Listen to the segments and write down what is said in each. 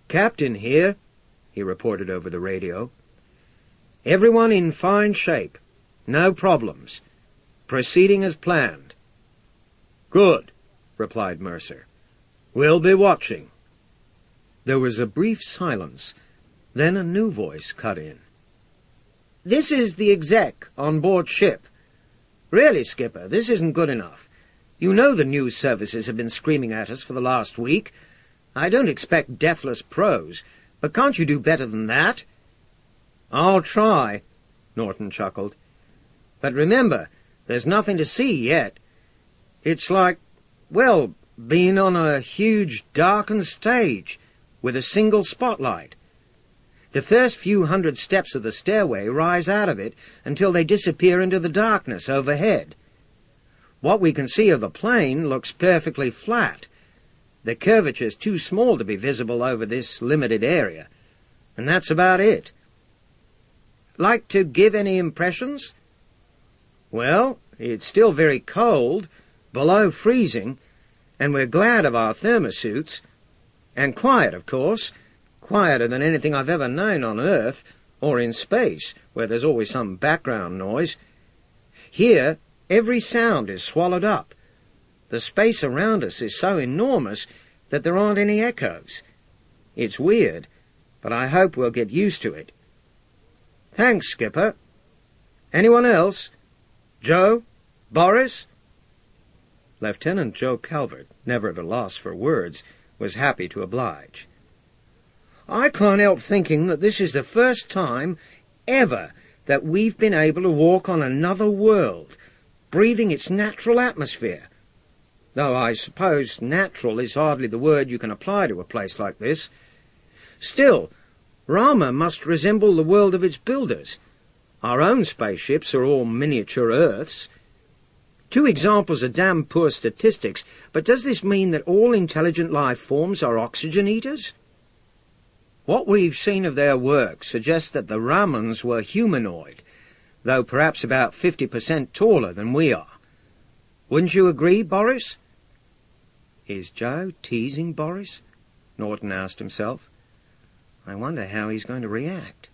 "Captain here," he reported over the radio. "Everyone in fine shape. No problems. Proceeding as planned." "Good," replied Mercer. "We'll be watching." There was a brief silence. Then a new voice cut in. "This is the exec on board ship. Really, Skipper, this isn't good enough. You know the news services have been screaming at us for the last week. I don't expect deathless prose, but can't you do better than that?" "I'll try," Norton chuckled. "But remember, there's nothing to see yet. It's like, well, being on a huge darkened stage with a single spotlight. The first few hundred steps of the stairway rise out of it until they disappear into the darkness overhead. What we can see of the plane looks perfectly flat. The curvature's too small to be visible over this limited area, and that's about it. Like to give any impressions? Well, it's still very cold, below freezing, and we're glad of our thermosuits. And quiet, of course. Quieter than anything I've ever known on Earth, or in space, where there's always some background noise. Here, every sound is swallowed up. The space around us is so enormous that there aren't any echoes. It's weird, but I hope we'll get used to it. Thanks, Skipper. Anyone else? Joe? Boris?" Lieutenant Joe Calvert, never at a loss for words, was happy to oblige. "I can't help thinking that this is the first time ever that we've been able to walk on another world, breathing its natural atmosphere. Though I suppose natural is hardly the word you can apply to a place like this. Still, Rama must resemble the world of its builders. Our own spaceships are all miniature Earths. 2 examples are damn poor statistics, but does this mean that all intelligent life forms are oxygen eaters? What we've seen of their work suggests that the Ramans were humanoid, though perhaps about 50% taller than we are. Wouldn't you agree, Boris?" Is Joe teasing Boris? Norton asked himself. I wonder how he's going to react.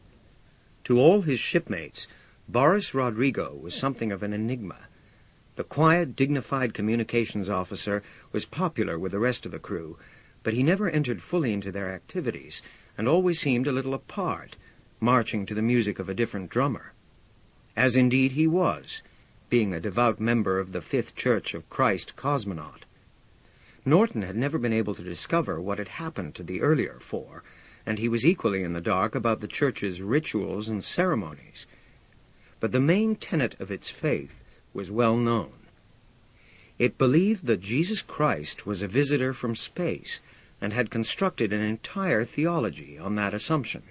To all his shipmates, Boris Rodrigo was something of an enigma. The quiet, dignified communications officer was popular with the rest of the crew, but he never entered fully into their activities, and always seemed a little apart, marching to the music of a different drummer. As indeed he was, being a devout member of the Fifth Church of Christ Cosmonaut. Norton had never been able to discover what had happened to the earlier 4, and he was equally in the dark about the church's rituals and ceremonies. But the main tenet of its faith was well known. It believed that Jesus Christ was a visitor from space, and had constructed an entire theology on that assumption.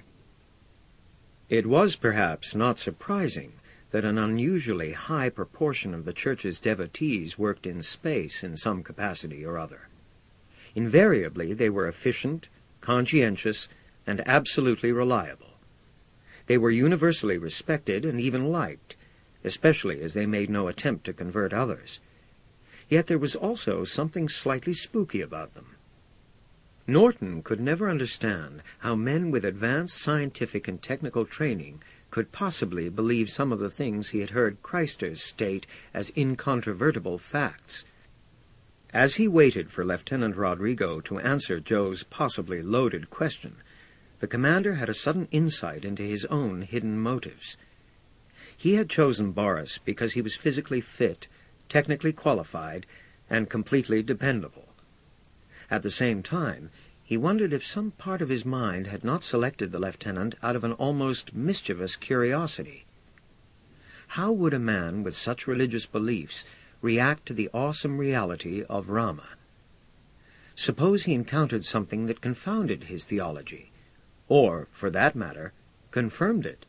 It was perhaps not surprising that an unusually high proportion of the church's devotees worked in space in some capacity or other. Invariably they were efficient, conscientious, and absolutely reliable. They were universally respected and even liked, especially as they made no attempt to convert others. Yet there was also something slightly spooky about them. Norton could never understand how men with advanced scientific and technical training could possibly believe some of the things he had heard Christers state as incontrovertible facts. As he waited for Lieutenant Rodrigo to answer Joe's possibly loaded question, the commander had a sudden insight into his own hidden motives. He had chosen Boris because he was physically fit, technically qualified, and completely dependable. At the same time, he wondered if some part of his mind had not selected the lieutenant out of an almost mischievous curiosity. How would a man with such religious beliefs react to the awesome reality of Rama? Suppose he encountered something that confounded his theology, or, for that matter, confirmed it?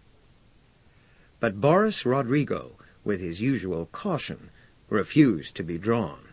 But Boris Rodrigo, with his usual caution, refused to be drawn.